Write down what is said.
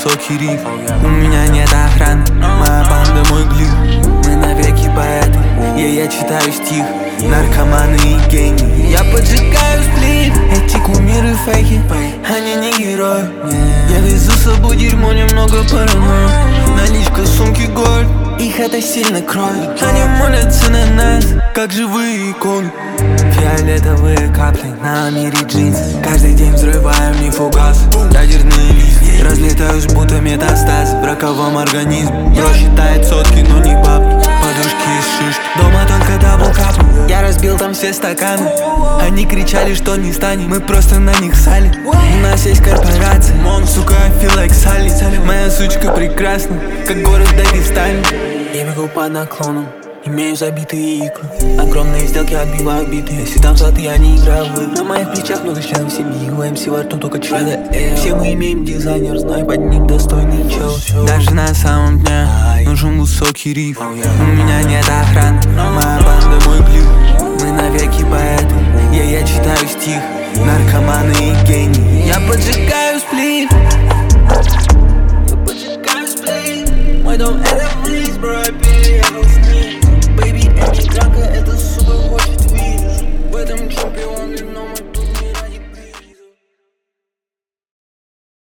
высокий риф. У меня нет охраны, моя банда мой глиф. Мы навеки поэты, я читаю стих. Наркоманы и гении. Я поджигаю сплит. Эти кумиры фейки, они не герои. Я везу с собой дерьмо, немного паранойи. Наличка, сумки, гольд, их это сильно кроет. Они молятся на нас, как живые иконы. Фиолетовые капли на мире джинс. Каждый день взрываем не фугас. Ядерные листья, разлетаюсь будто метастаз в раковом организме. Бро считает сотки, но не бабки. Подушки из шишки, дома только даблкап. Я разбил там все стаканы. Они кричали, что не станем, мы просто на них сали. У нас есть корпорация, сука, I feel like Sally. Моя сучка прекрасна, как город Дагестан. Я бегу под наклоном, имею забитые иглы. Огромные сделки отбивают биты. Если там златы, я не играю в игры. На моих плечах много членов семьи. У МС во рту только члена. Все мы имеем дизайнер, знай под ним достойный чел. Даже на самом дне нужен высокий риф. У меня нет охраны, моя банда мой глиф. Мы навеки поэты, я читаю стих. Наркоманы и гении. Я поджигаю сплит. Я поджигаю сплит. Мой дом это близ, бро.